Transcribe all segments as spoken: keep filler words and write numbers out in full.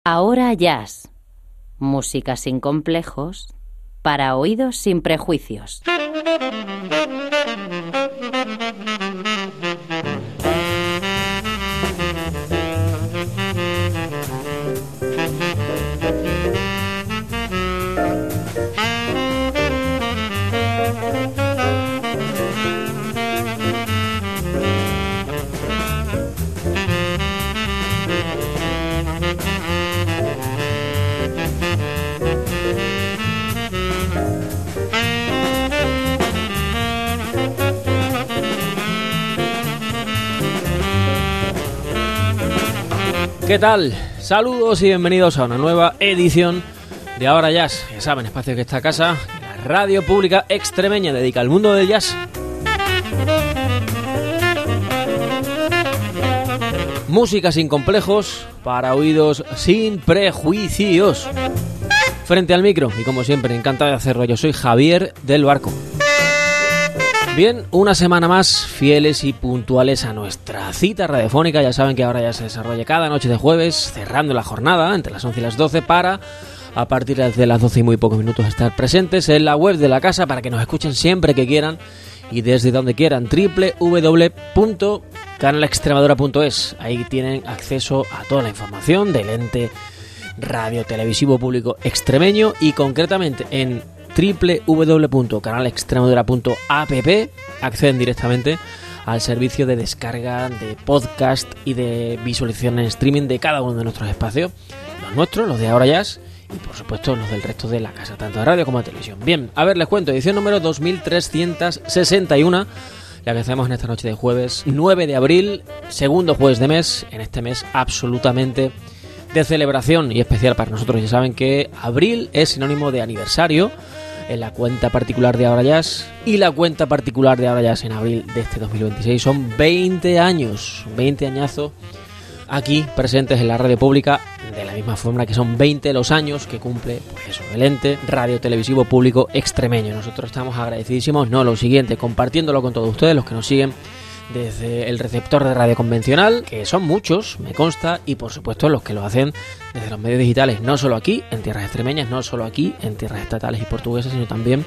Ahora Jazz, música sin complejos, para oídos sin prejuicios. ¿Qué tal? Saludos y bienvenidos a una nueva edición de Ahora Jazz. Ya saben, espacio que esta casa, la radio pública extremeña, dedica al mundo del jazz. Música sin complejos, para oídos sin prejuicios. Frente al micro, y como siempre, encantado de hacerlo, yo soy Javier del Barco. Bien, una semana más, fieles y puntuales a nuestra cita radiofónica. Ya saben que ahora ya se desarrolla cada noche de jueves, cerrando la jornada entre las once y las doce, para a partir de las doce y muy pocos minutos estar presentes en la web de la casa para que nos escuchen siempre que quieran y desde donde quieran. doble u doble u doble u punto canal extremadura punto es. Ahí tienen acceso a toda la información del ente radio televisivo público extremeño, y concretamente en doble u doble u doble u punto canal extremadura punto app acceden directamente al servicio de descarga de podcast y de visualización en streaming de cada uno de nuestros espacios, los nuestros, los de Ahora Jazz, y por supuesto los del resto de la casa, tanto de radio como de televisión. Bien, a ver, les cuento, edición número dos mil trescientos sesenta y uno, la que hacemos en esta noche de jueves nueve de abril, segundo jueves de mes, en este mes absolutamente de celebración y especial para nosotros. Ya saben que abril es sinónimo de aniversario en la cuenta particular de Ahora Jazz, y la cuenta particular de Ahora Jazz en abril de este dos mil veintiséis son veinte años, veinte añazos aquí presentes en la radio pública, de la misma forma que son veinte los años que cumple, pues eso, el ente radio televisivo público extremeño. Nosotros estamos agradecidísimos, no lo siguiente, compartiéndolo con todos ustedes, los que nos siguen desde el receptor de radio convencional, que son muchos, me consta, y por supuesto los que lo hacen desde los medios digitales, no solo aquí en tierras extremeñas, no solo aquí en tierras estatales y portuguesas, sino también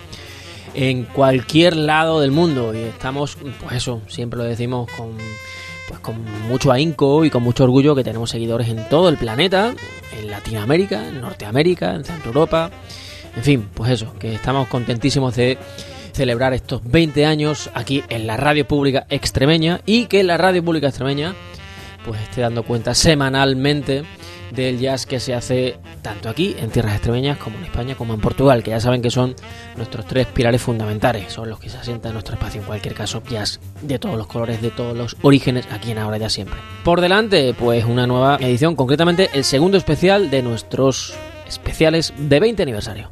en cualquier lado del mundo. Y estamos, pues eso, siempre lo decimos con, pues con mucho ahínco y con mucho orgullo, que tenemos seguidores en todo el planeta, en Latinoamérica, en Norteamérica, en Centro Europa, en fin, pues eso, que estamos contentísimos de celebrar estos veinte años aquí en la radio pública extremeña, y que la radio pública extremeña pues esté dando cuenta semanalmente del jazz que se hace tanto aquí en tierras extremeñas como en España como en Portugal, que ya saben que son nuestros tres pilares fundamentales, son los que se asientan en nuestro espacio. En cualquier caso, jazz de todos los colores, de todos los orígenes, aquí en Ahora Jazz siempre. Por delante, pues una nueva edición, concretamente el segundo especial de nuestros especiales de veinte aniversario.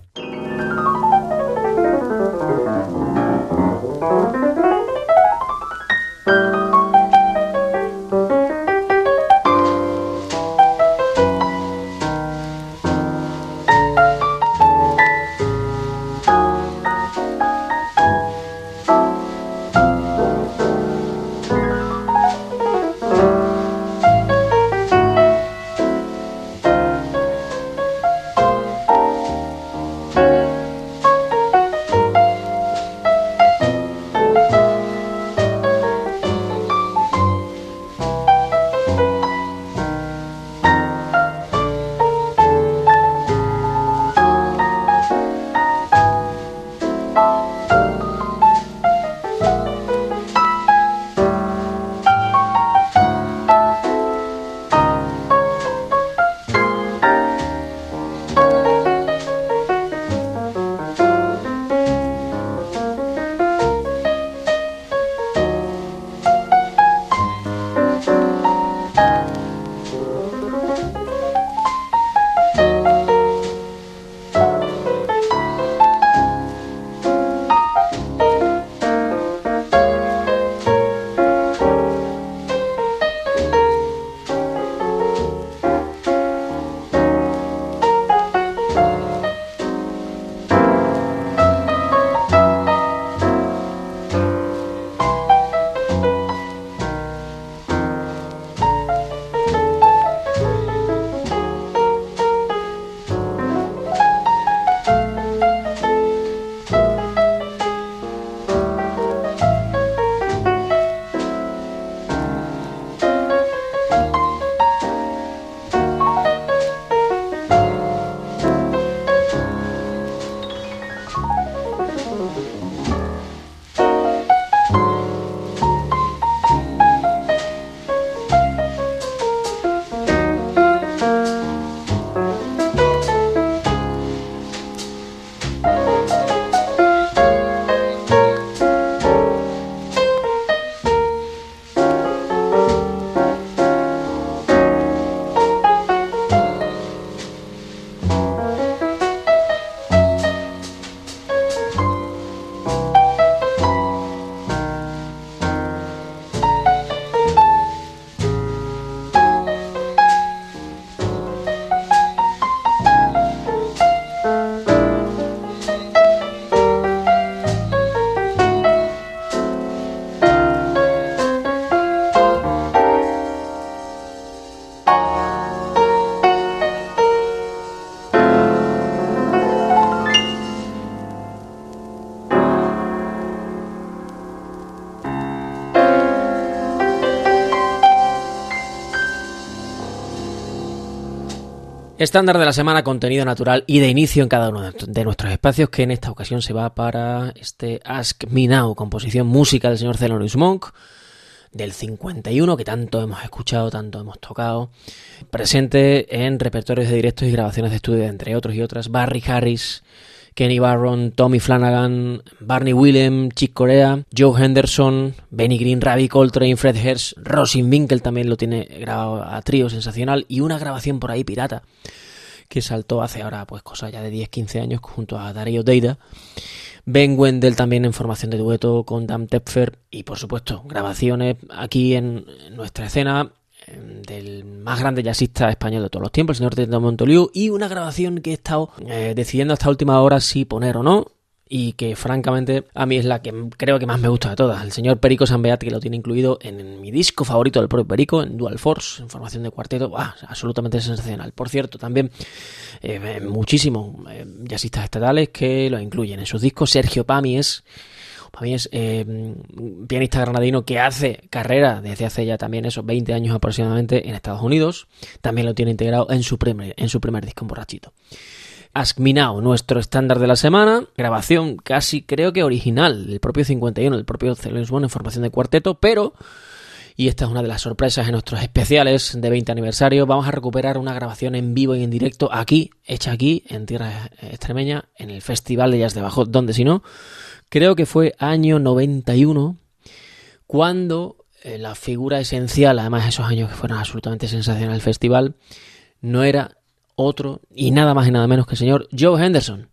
Estándar de la semana, contenido natural y de inicio en cada uno de nuestros espacios, que en esta ocasión se va para este Ask Me Now, composición música del señor Thelonious Monk, del cincuenta y uno, que tanto hemos escuchado, tanto hemos tocado, presente en repertorios de directos y grabaciones de estudio, entre otros y otras, Barry Harris, Kenny Barron, Tommy Flanagan, Barney Willem, Chick Corea, Joe Henderson, Benny Green, Ravi Coltrane, Fred Hersch, Rosin Winkel también lo tiene grabado a trío, sensacional, y una grabación por ahí pirata que saltó hace ahora pues cosas ya de diez quince años junto a Dario Deida. Ben Wendell también en formación de dueto con Dan Tepfer, y por supuesto grabaciones aquí en nuestra escena del más grande jazzista español de todos los tiempos, el señor Tito Montoliu, y una grabación que he estado eh, decidiendo hasta última hora si poner o no, y que francamente a mí es la que creo que más me gusta de todas, el señor Perico Sambeat, que lo tiene incluido en mi disco favorito del propio Perico, en Dual Force, en formación de cuarteto. ¡Buah! Absolutamente sensacional. Por cierto, también eh, muchísimos eh, jazzistas estatales que lo incluyen en sus discos. Sergio Pàmies, Pàmies, eh, pianista granadino que hace carrera desde hace ya también esos veinte años aproximadamente en Estados Unidos, también lo tiene integrado en su primer, en su primer disco, en Borrachito. Ask Me Now, nuestro estándar de la semana, grabación casi creo que original del propio cincuenta y uno, del propio Thelonious Monk en formación de cuarteto, pero, y esta es una de las sorpresas en nuestros especiales de veinte aniversario, vamos a recuperar una grabación en vivo y en directo aquí, hecha aquí, en tierra extremeña, en el Festival de Jazz de Badajoz, donde si no, creo que fue año noventa y uno, cuando eh, la figura esencial, además de esos años que fueron absolutamente sensacionales del festival, no era otro y nada más y nada menos que el señor Joe Henderson.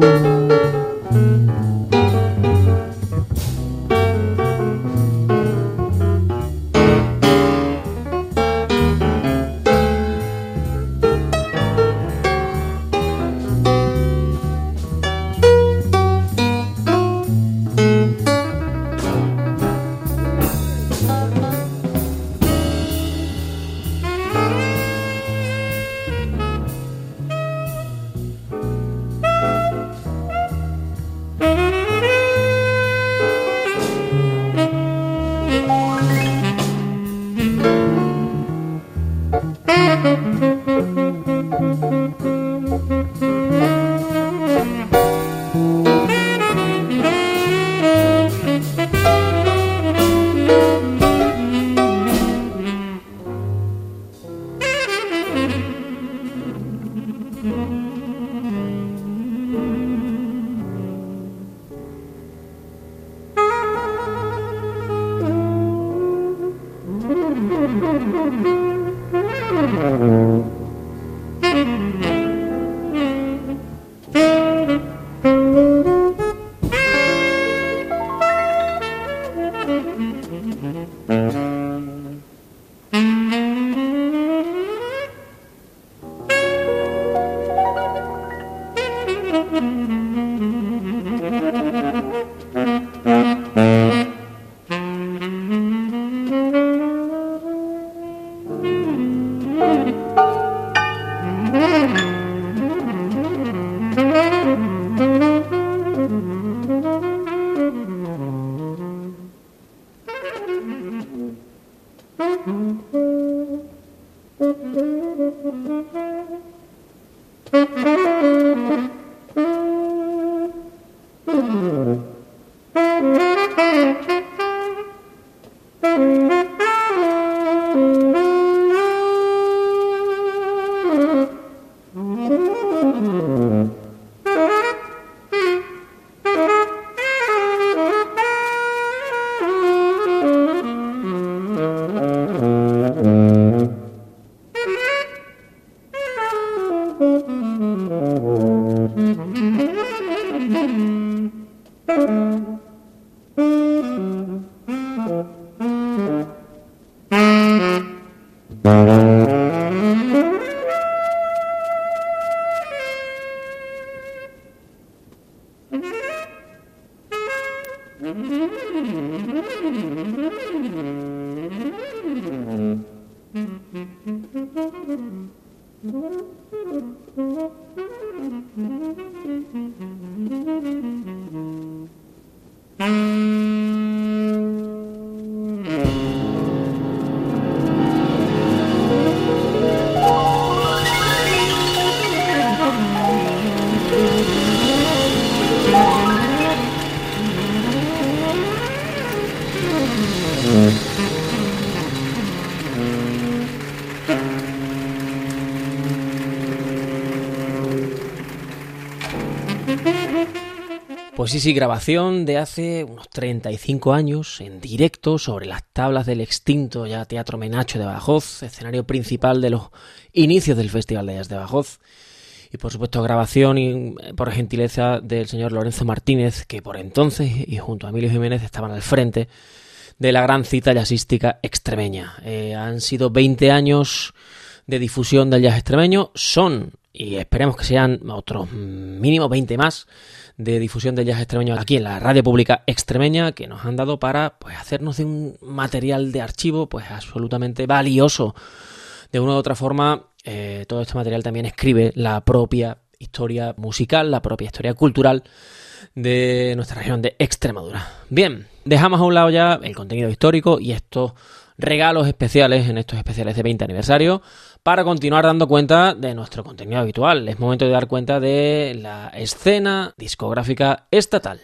Pues sí, sí, grabación de hace unos treinta y cinco años, en directo, sobre las tablas del extinto ya Teatro Menacho de Badajoz, escenario principal de los inicios del Festival de Jazz de Badajoz. Y por supuesto grabación y por gentileza del señor Lorenzo Martínez, que por entonces, y junto a Emilio Jiménez, estaban al frente de la gran cita jazzística extremeña. Eh, han sido veinte años de difusión del jazz extremeño, son, y esperemos que sean otros mínimo veinte más, de difusión del jazz extremeño aquí en la radio pública extremeña, que nos han dado para pues hacernos de un material de archivo pues absolutamente valioso. De una u otra forma, eh, todo este material también escribe la propia historia musical, la propia historia cultural de nuestra región de Extremadura. Bien, dejamos a un lado ya el contenido histórico y estos regalos especiales en estos especiales de veinte aniversario para continuar dando cuenta de nuestro contenido habitual. Es momento de dar cuenta de la escena discográfica estatal.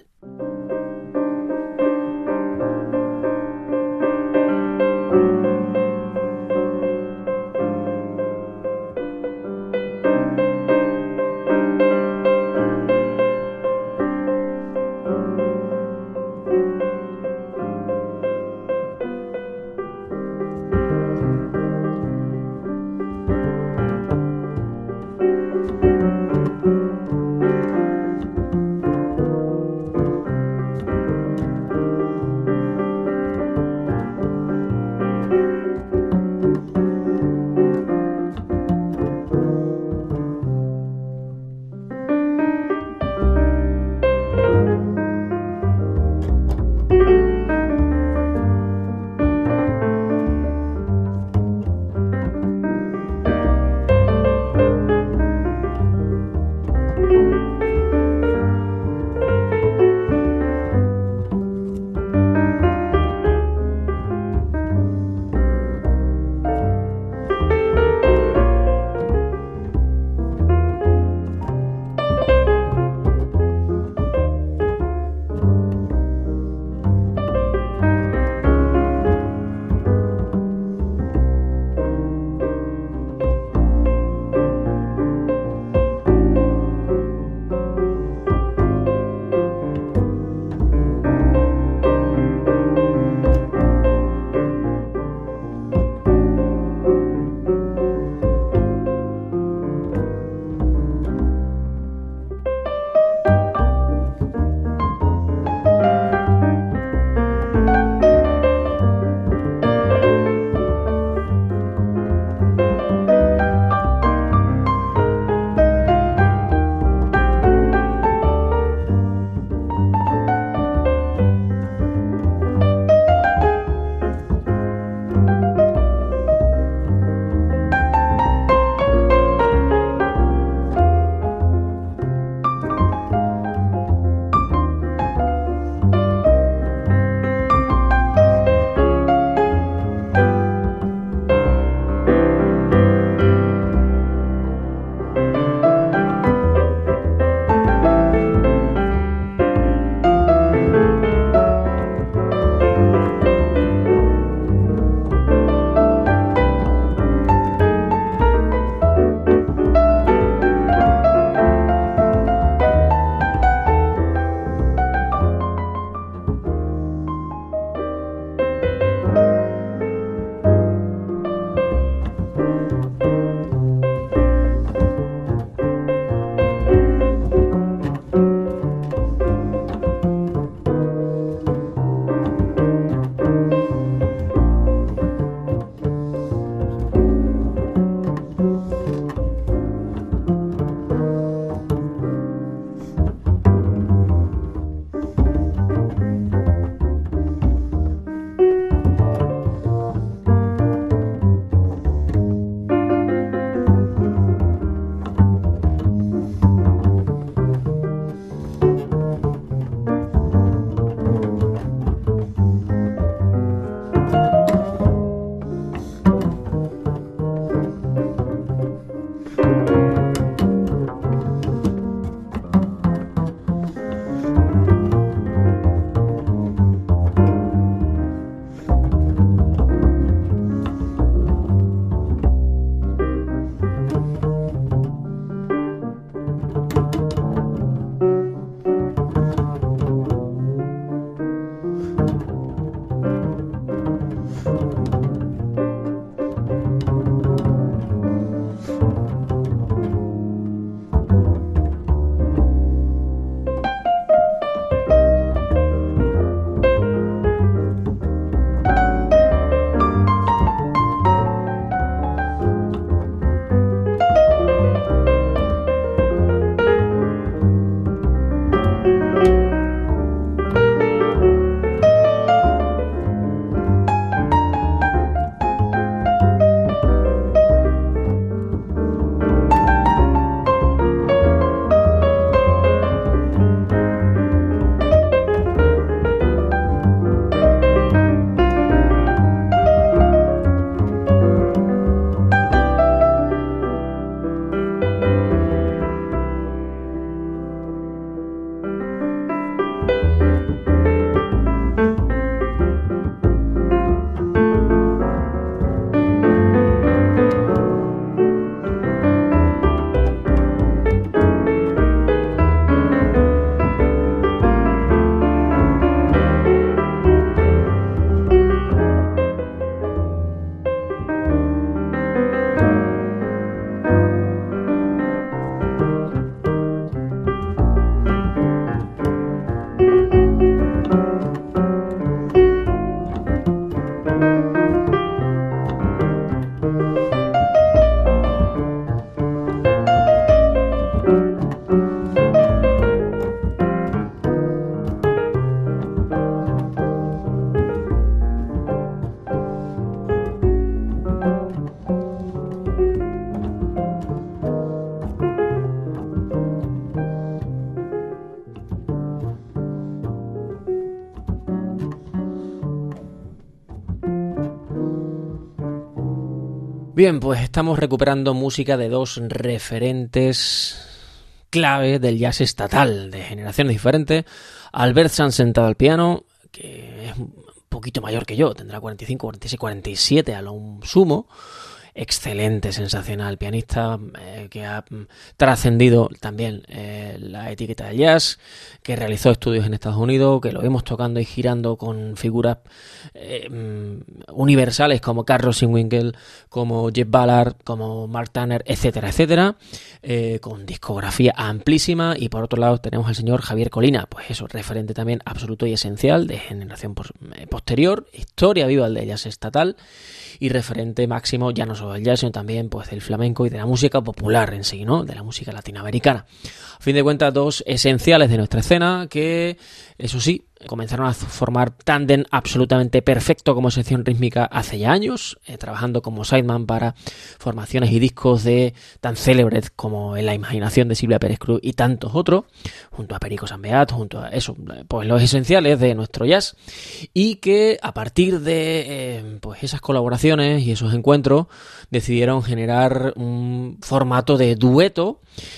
Bien, pues estamos recuperando música de dos referentes clave del jazz estatal, de generaciones diferentes. Albert Sanz sentado al piano, que es un poquito mayor que yo, tendrá cuarenta y cinco, cuarenta y seis, cuarenta y siete a lo sumo. Excelente, sensacional pianista, eh, que ha mm, trascendido también eh, la etiqueta del jazz, que realizó estudios en Estados Unidos, que lo vimos tocando y girando con figuras eh, mm, universales como Carl Rosenwinkel, como Jeff Ballard, como Mark Tanner, etcétera, etcétera, eh, con discografía amplísima. Y por otro lado tenemos al señor Javier Colina, pues eso, referente también absoluto y esencial de generación pos- eh, posterior, historia viva del jazz estatal y referente máximo ya no solo del jazz, sino también pues del flamenco y de la música popular en sí, ¿no? De la música latinoamericana. A fin de cuentas, dos esenciales de nuestra escena que, eso sí, comenzaron a formar tándem absolutamente perfecto como sección rítmica hace ya años, eh, trabajando como sideman para formaciones y discos de tan célebres como En la imaginación de Silvia Pérez Cruz y tantos otros, junto a Perico Sambeat, junto a eso, pues los esenciales de nuestro jazz, y que a partir de eh, pues esas colaboraciones y esos encuentros decidieron generar un formato de dueto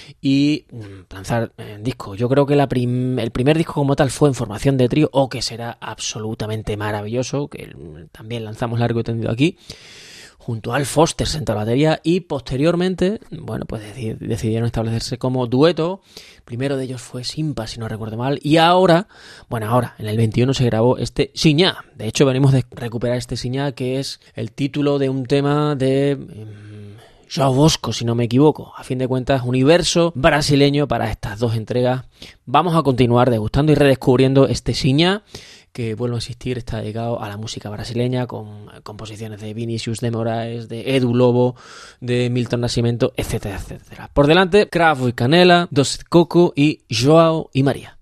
y lanzar eh, discos. Yo creo que la prim- el primer disco como tal fue en formación de trío, o que será absolutamente maravilloso, que también lanzamos largo y tendido aquí, junto a Al Foster sentado a la batería, y posteriormente, bueno, pues dec- decidieron establecerse como dueto. Primero de ellos fue Simpa, si no recuerdo mal, y ahora, bueno, ahora, en el veintiuno se grabó este Siñá. De hecho, venimos de recuperar este Siñá, que es el título de un tema de um, João Bosco, si no me equivoco. A fin de cuentas, universo brasileño para estas dos entregas. Vamos a continuar degustando y redescubriendo este Siñá, que, vuelvo a insistir, está dedicado a la música brasileña, con composiciones de Vinicius de Moraes, de Edu Lobo, de Milton Nascimento, etcétera, etcétera. Por delante, Cravo y Canela, Doce de Coco y Joao y María.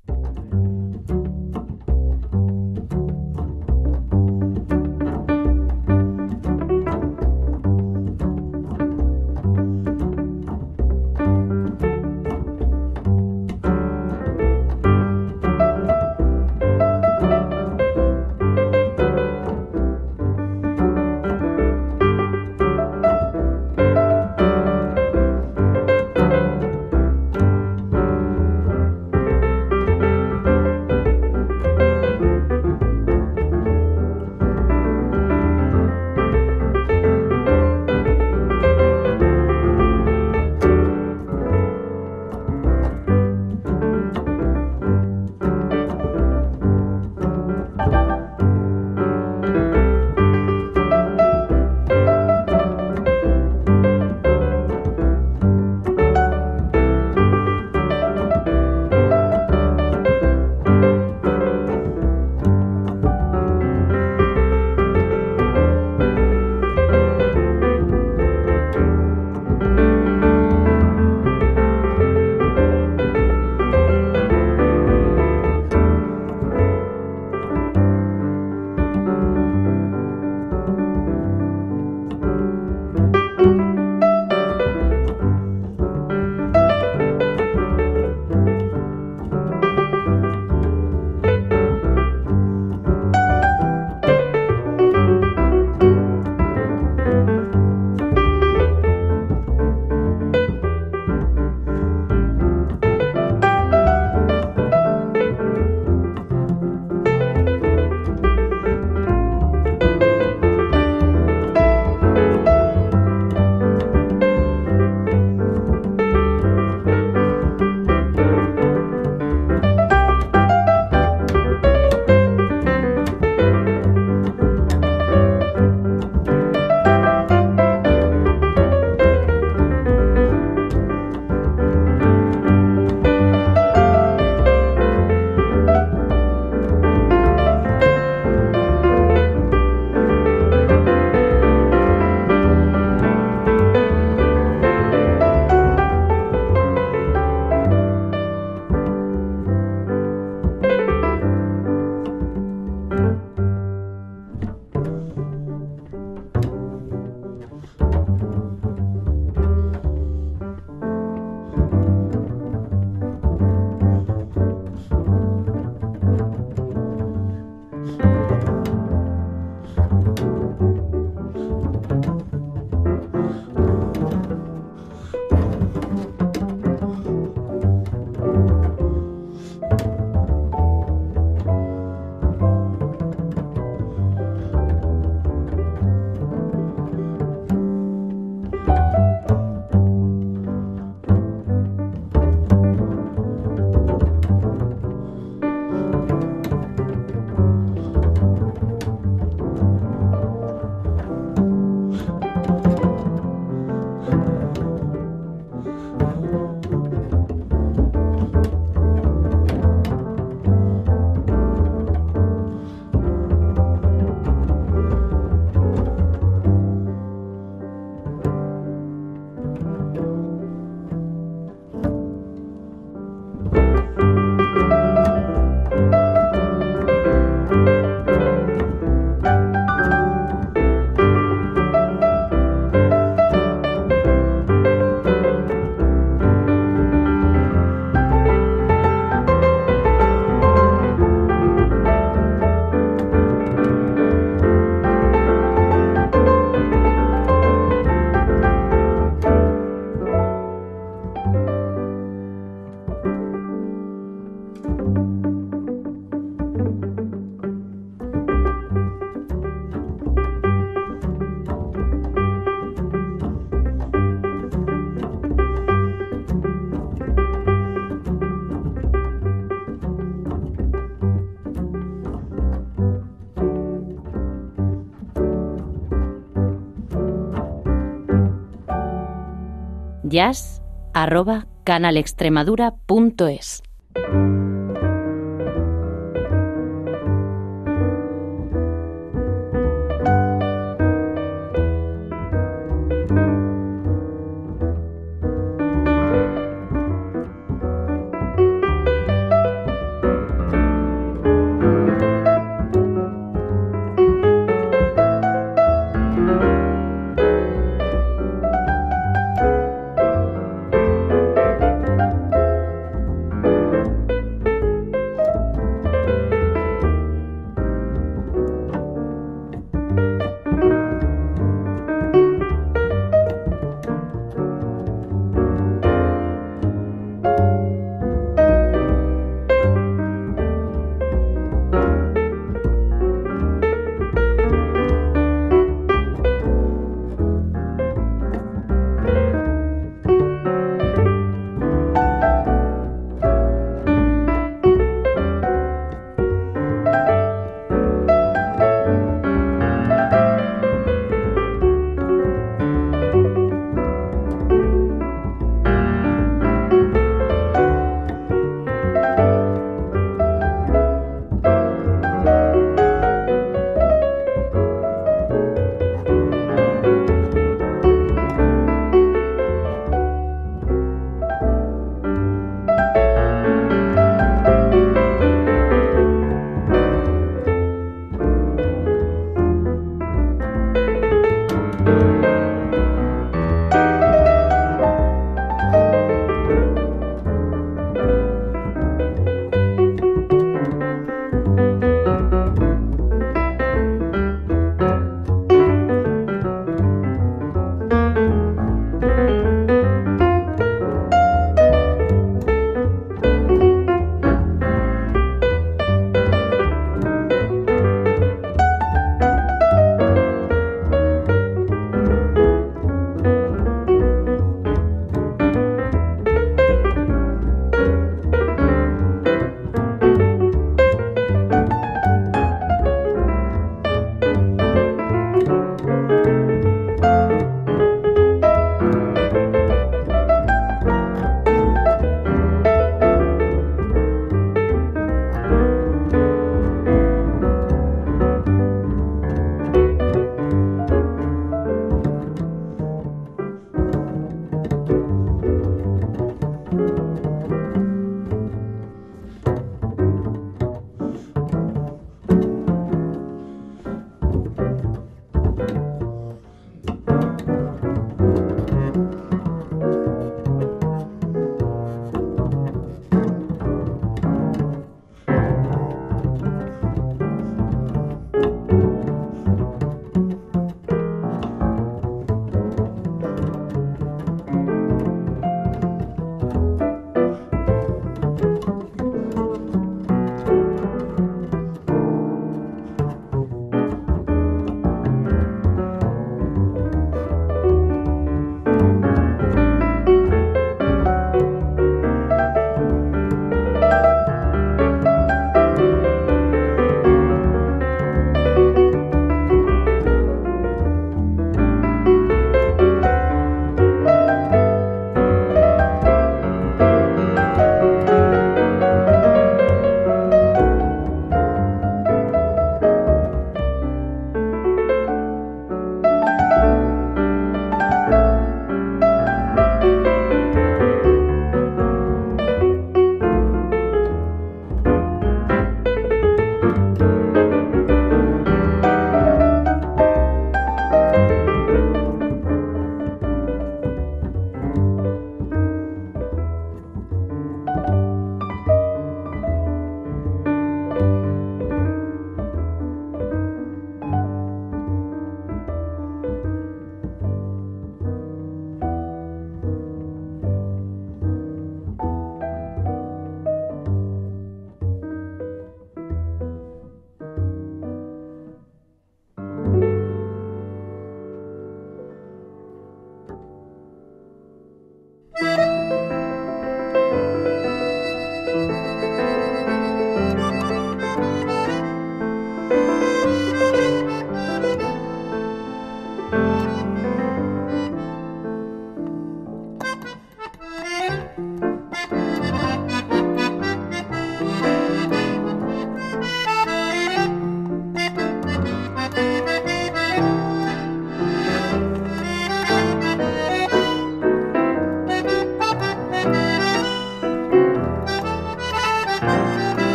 jazz arroba canalextremadura punto es.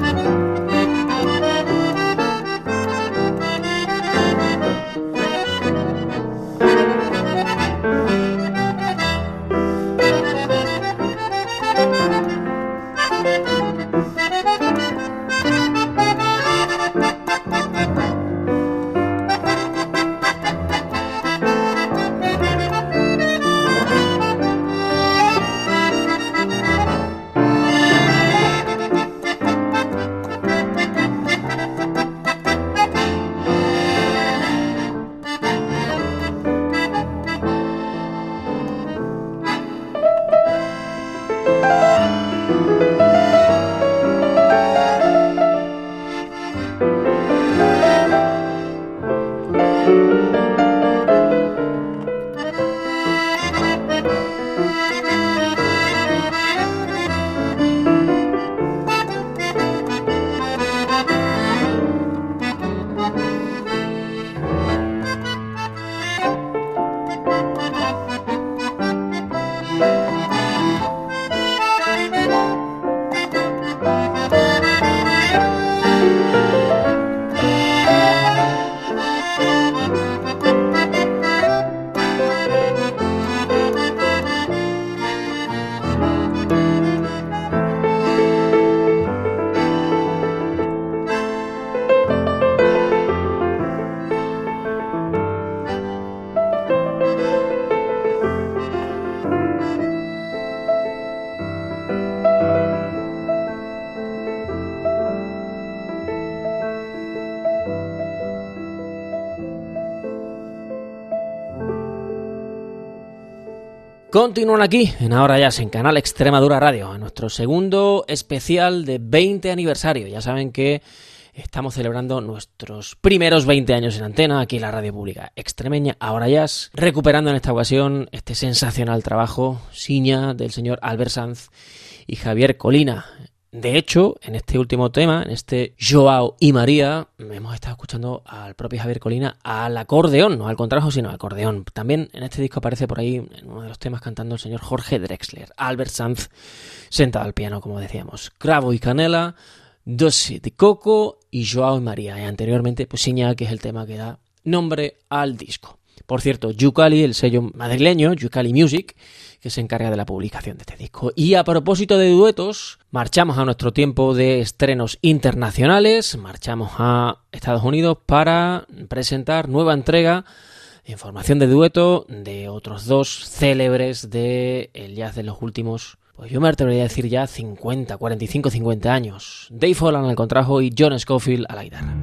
Continúan aquí, en Ahora Jazz, en Canal Extremadura Radio, en nuestro segundo especial de veinte aniversario. Ya saben que estamos celebrando nuestros primeros veinte años en antena, aquí en la radio pública extremeña, Ahora Jazz, recuperando en esta ocasión este sensacional trabajo, Siña, del señor Albert Sanz y Javier Colina. De hecho, en este último tema, en este Joao y María, hemos estado escuchando al propio Javier Colina al acordeón, no al contrabajo, sino al acordeón. También en este disco aparece por ahí, en uno de los temas, cantando el señor Jorge Drexler. Albert Sanz sentado al piano, como decíamos. Cravo y Canela, Doce de Coco y Joao y María. Y anteriormente, pues Siña, que es el tema que da nombre al disco. Por cierto, Yucali, el sello madrileño, Yucali Music, que se encarga de la publicación de este disco. Y a propósito de duetos, marchamos a nuestro tiempo de estrenos internacionales, marchamos a Estados Unidos para presentar nueva entrega de información de dueto de otros dos célebres del jazz de los últimos, pues yo me atrevería a decir ya cincuenta, cuarenta y cinco, cincuenta años. Dave Holland al contrabajo y John Scofield a la guitarra.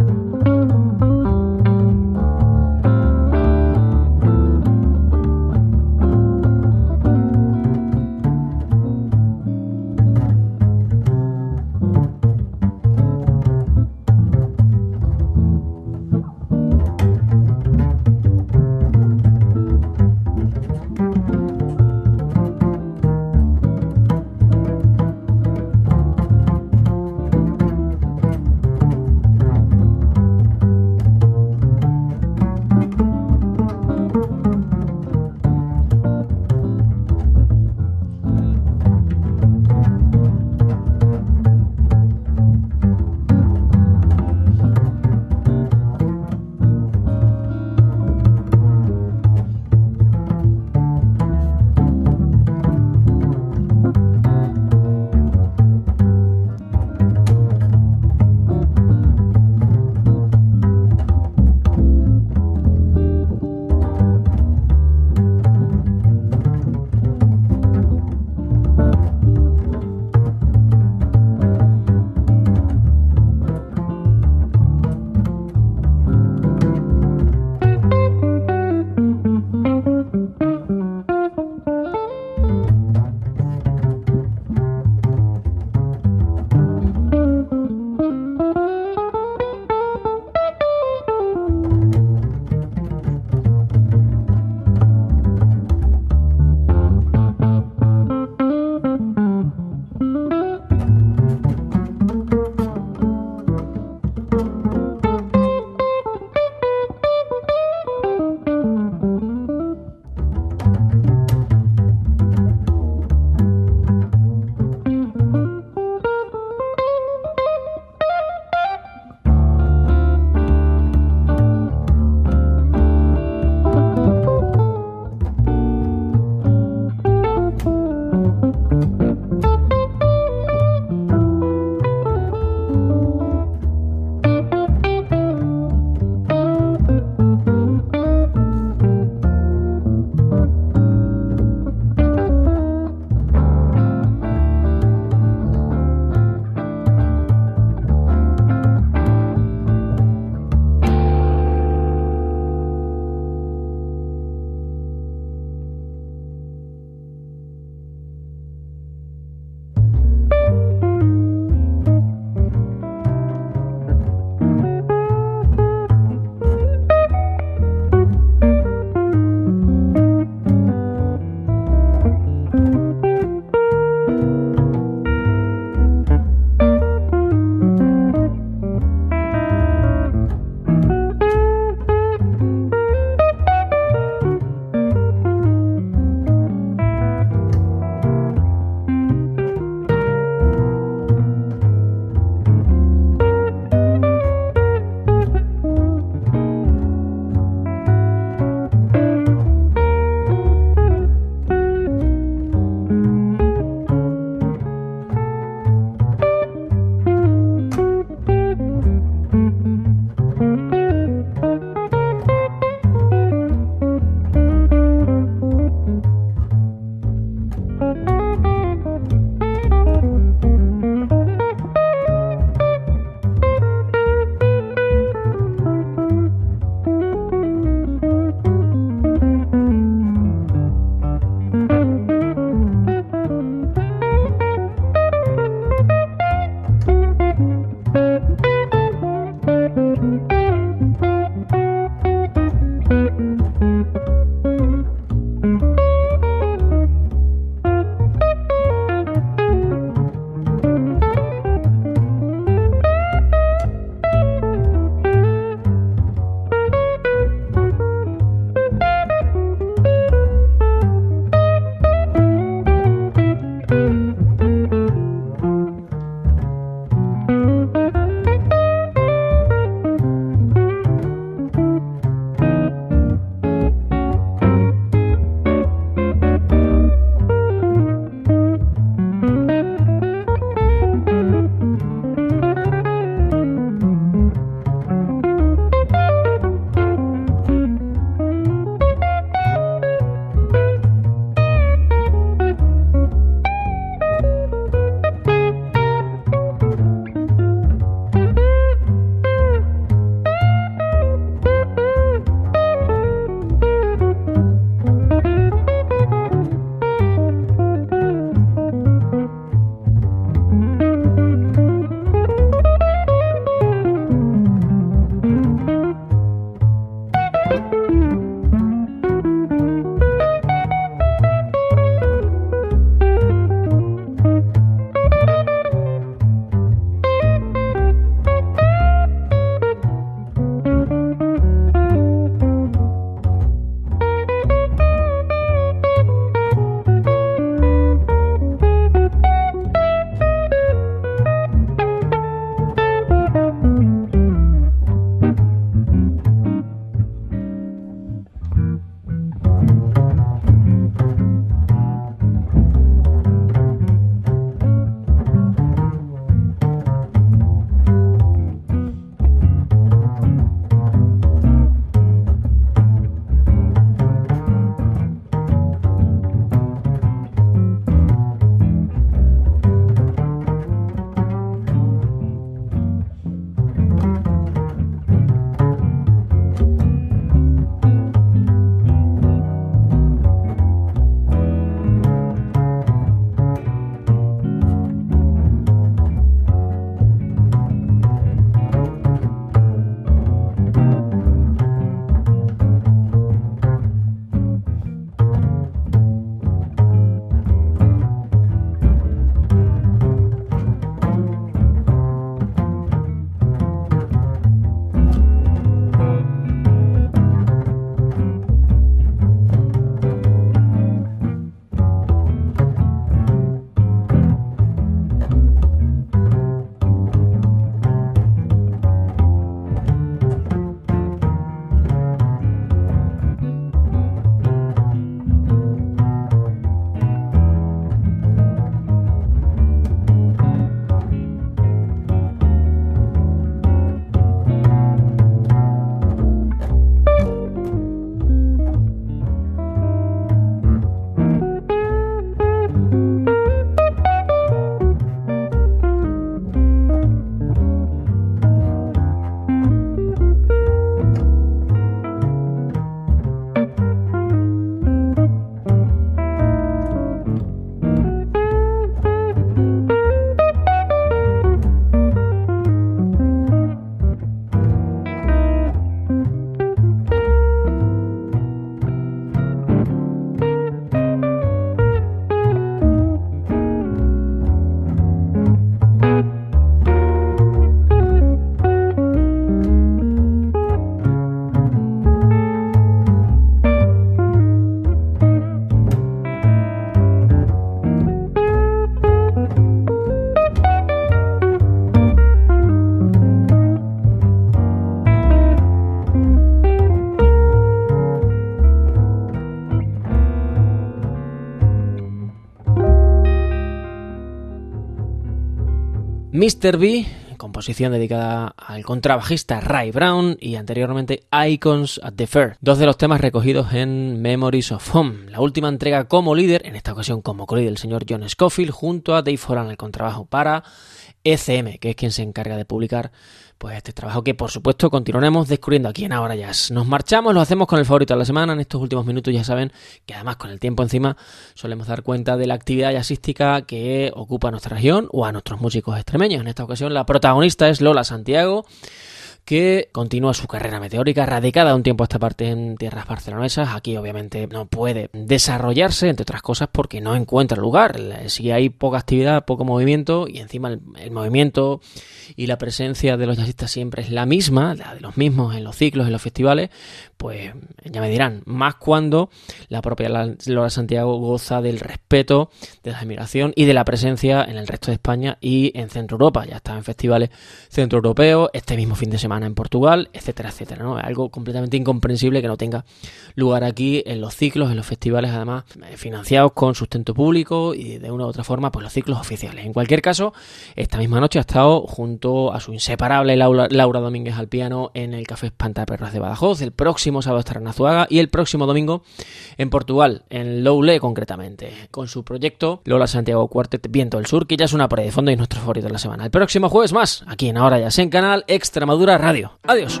míster B, composición dedicada al contrabajista Ray Brown, y anteriormente Icons at the Fair, dos de los temas recogidos en Memories of Home, la última entrega como líder, en esta ocasión como co-líder el señor John Scofield, junto a Dave Horan al contrabajo para E C M, que es quien se encarga de publicar pues este trabajo que por supuesto continuaremos descubriendo aquí en Ahora Jazz. Nos marchamos, lo hacemos con el favorito de la semana. En estos últimos minutos ya saben que además con el tiempo encima solemos dar cuenta de la actividad jazzística que ocupa nuestra región o a nuestros músicos extremeños. En esta ocasión la protagonista es Lola Santiago, que continúa su carrera meteórica, radicada un tiempo a esta parte en tierras barcelonesas. Aquí obviamente no puede desarrollarse, entre otras cosas porque no encuentra lugar. Si hay poca actividad, poco movimiento, y encima el, el movimiento y la presencia de los jazzistas siempre es la misma, la de los mismos en los ciclos, en los festivales, pues ya me dirán, más cuando la propia Lola Santiago goza del respeto, de la admiración y de la presencia en el resto de España y en Centro Europa. Ya está en festivales centroeuropeos, este mismo fin de semana en Portugal, etcétera, etcétera, ¿no? Es algo completamente incomprensible que no tenga lugar aquí en los ciclos, en los festivales, además financiados con sustento público y de una u otra forma, pues los ciclos oficiales. En cualquier caso, esta misma noche ha estado junto a su inseparable Laura, Laura Domínguez al piano en el Café Espantaperros de Badajoz. El próximo sábado estará en Azuaga y el próximo domingo en Portugal, en Loulé concretamente, con su proyecto Lola Santiago Quartet Viento del Sur, que ya es una prueba de fondo y nuestro favorito de la semana. El próximo jueves más, aquí en Ahora Jazz, en Canal Extremadura Radio. Adiós.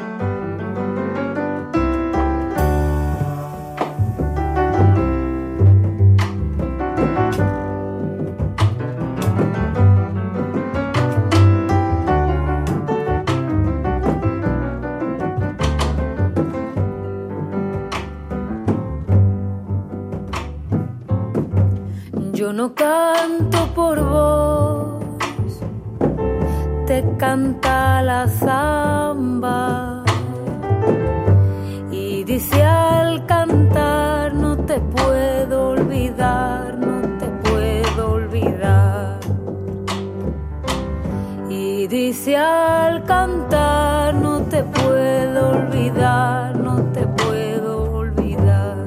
Yo no canto por vos, te canta la zamba, y dice al cantar no te puedo olvidar, no te puedo olvidar, y dice al cantar no te puedo olvidar, no te puedo olvidar.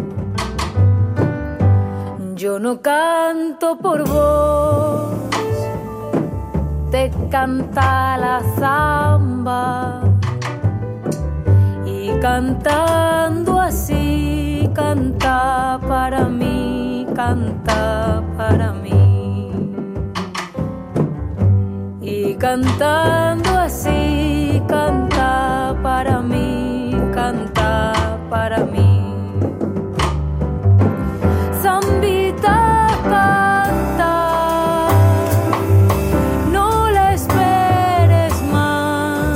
Yo no canto por vos, te canta la zamba, y cantando así canta para mí, canta para mí, y cantando así canta para mí, canta para mí. Zambita canta, no la esperes más,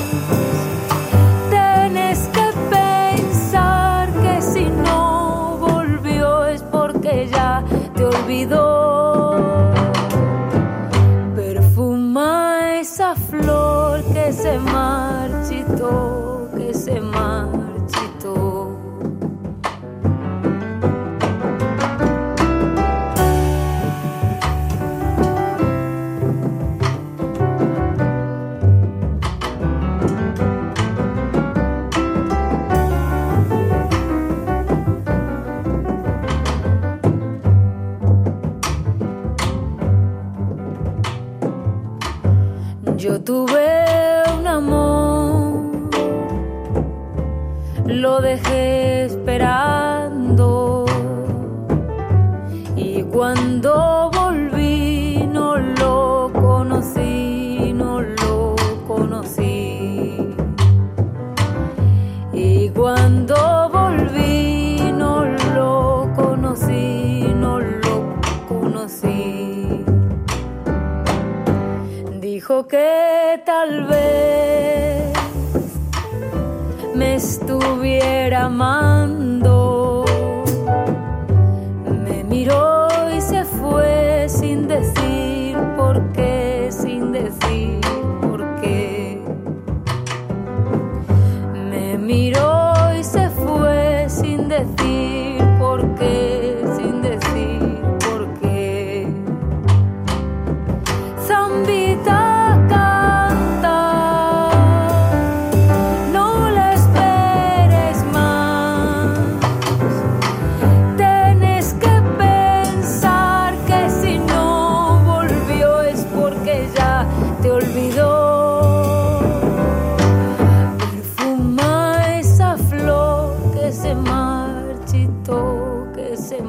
tienes que pensar que si no volvió es porque ya te olvidó. Perfuma esa flor que se marchitó, que se marchitó. Yo tuve un amor, lo dejé esperando, y cuando volví no lo conocí, no lo conocí, y cuando volví no lo conocí, no lo conocí. Dijo que tal vez me estuviera amando, me miró y se fue sin decir por qué, sin decir por qué. Me miró y se fue sin decir por qué, sin decir por qué. Zambita canta, no la esperes más,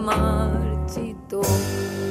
marchitó.